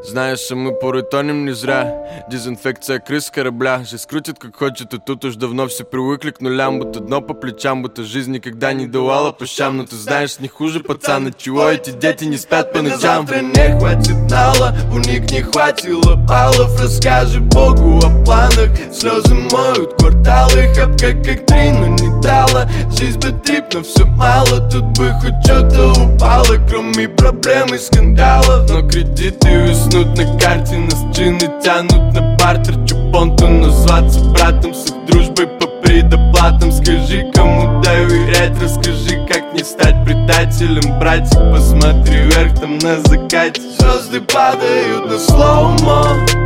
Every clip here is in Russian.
Знаеш, а мы порой тонем не зря. Дезинфекция крыс корабля. Же скрутят как хочет, и тут уж давно все привыкли к нулям. Будто дно по плечам, будто жизнь никогда не давала по щам. Но ты знаешь, не хуже пацана, чего эти дети не спят по ночам. Завтра не хватит нала, у них не хватило баллов. Расскажи Богу о планах, слезы моют кварталы. Хапка как три, но не дала. Жизнь бы трип, но все мало. Тут бы хоть что-то упало, кроме проблем и скандалов. Но кредиты виснут на карте, нас джины тянут на бартер. Чупонту назваться братом, с их дружбой по предоплатам. Скажи, кому доверять, расскажи, как не стать предателем. Братик, посмотри вверх, там на закате звезды падают на слоумо.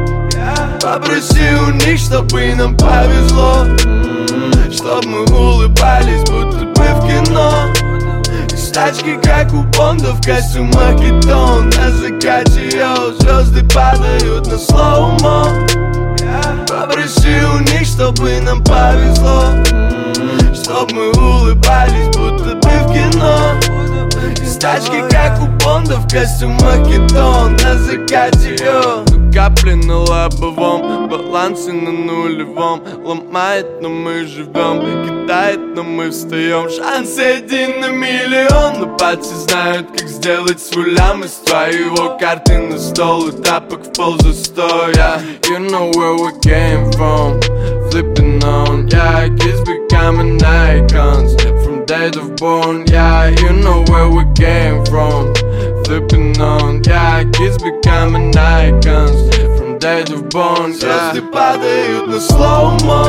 Попроси у них, чтобы нам повезло, чтоб мы улыбались, будто бы в кино. Тачки, как у Бонда, в костюмах и тон. На закате, йоу, звезды падают на слоумо. Попроси у них, чтобы нам повезло, чтоб мы улыбались, будто бы в кино. Тачки, как у Бонда, в костюмах и тон. На закате, йоу. Капли на лобовом, балансы на нулевом. Ломает, но мы живем, кидает, но мы встаем. Шанс 1 на миллион, но пальцы знают, как сделать свой лям из твоего. Карты на стол и тапок в пол за 100, yeah. You know where we came from, flipping on, yeah. Kids becoming icons from date of born, yeah. You know where we came from, flipping on, yeah. Kids becoming icons from date of born, yeah. Звезды падают на слоумо.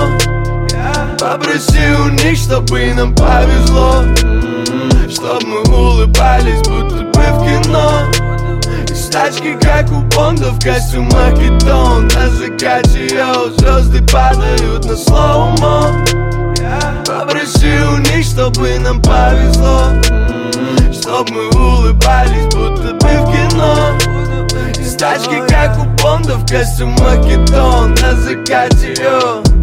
Попроси у них, чтобы нам повезло, чтоб мы улыбались, будто бы в кино. Из тачки, как у Бонда, в костюмах и тон. На закате, йоу, звезды падают на слоумо. Попроси у них, чтобы нам повезло, чтоб мы улыбались, будто бы в кино. Из тачки, как у Бонда, в костюмах и тон. На закате, йоу.